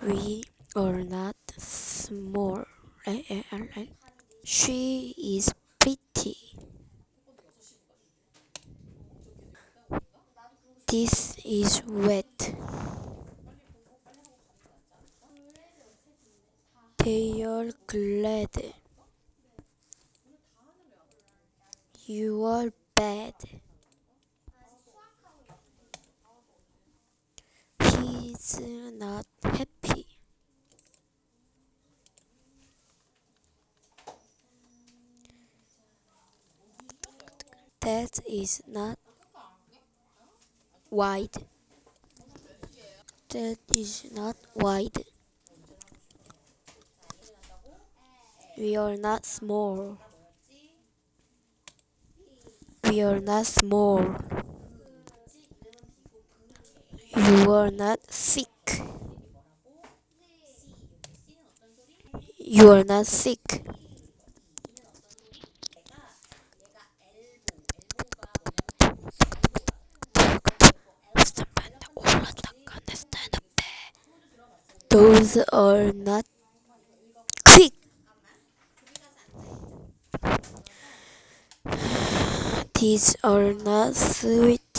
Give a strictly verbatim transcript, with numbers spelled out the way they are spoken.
We are not small. She is pretty. This is wet. They are glad. You are bad. He's not happy. That is not wide. That is not wide. We are not small. We are not small. You are not sick. You are not sick. Those are not quick. These are not sweet.